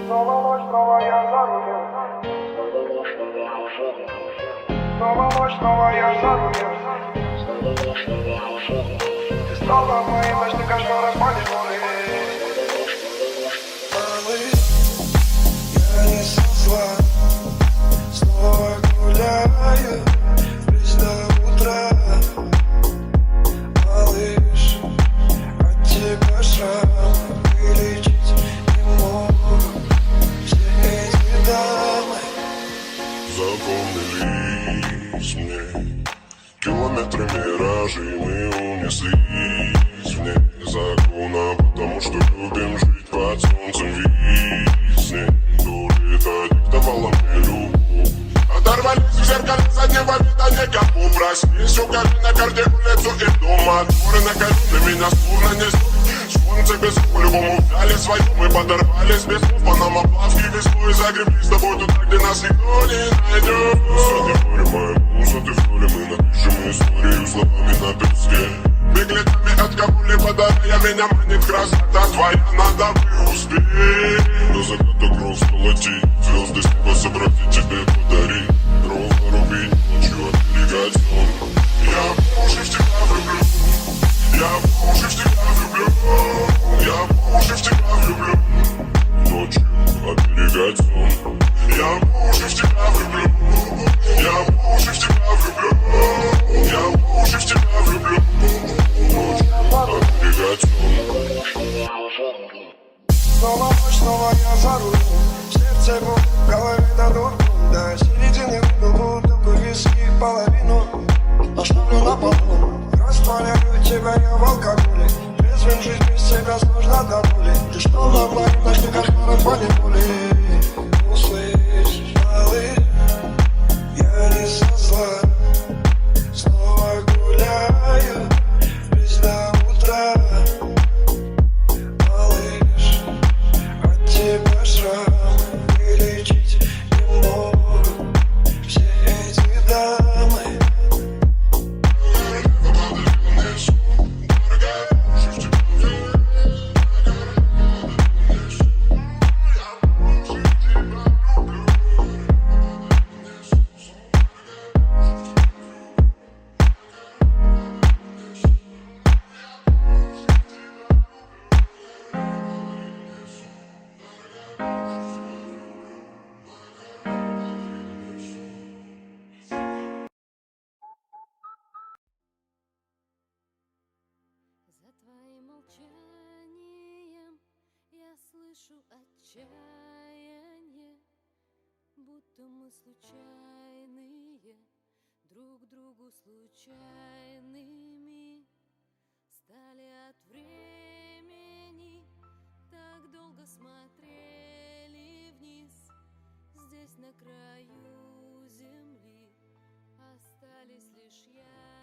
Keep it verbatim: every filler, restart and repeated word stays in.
Снова ночь, снова я за рулем. Снова ночь, снова я за рулем. Ты стала моим ночным кошмаром, палишь море. Малыш, я не со зла, снова гуляю вплесь до утра. Малыш, от тебя шрам вылечить не могу все эти дамы. Запомнились мне километры миражей, мы унеслись вне закона, потому что любим жить под солнцем весны. Дурита диктовала мне любовь. Оторвались в зеркале заднего вида, никому проснись. Укажи на карте улицу и дома. Дворы на колюне меня словно несут. Солнце без по-любому взяли свое. Мы подорвались без слов, Панама плавки весной. Загребли с тобой туда, где нас никто не найдет. Муза, не море, моя муза, ты в поле. Мы напишем историю словами на песке. Беглецами от кого-либо дарая, меня манит красота твоя. Надо бы успеть до заката кровь сколотить, звезды с неба собрать и тебе подарить. Ровно рубить ночью, оберегать сон. Я по уши в тебя влюблю. Я по уши в тебя влюблю. Я по уши в тебя влюблю. Ночью оберегать сон. Я по уши в тебя влюблю. Я по уши в тебя влюблю. Я по уши в тебя влюблю. Ночью оберегать сон. Снова ночь, снова я за рулем. Сердце бьет, в голове дадут до середины углу, только виски половину оставлю на полу. Распаляю тебя я в алкоголе. Трезвым жить без тебя сложно до боли. Ты снова моим ночным кошмаром поле боли. Услышь, малыш, я не со зла, снова гуляю вплесь до утра. Малыш, от тебя шрам вылечить не могу все эти дамы. За твоим молчанием я слышу отчаяние, будто мы случайные, друг другу случайными стали от времени. Так долго смотрели вниз, здесь на краю земли остались лишь я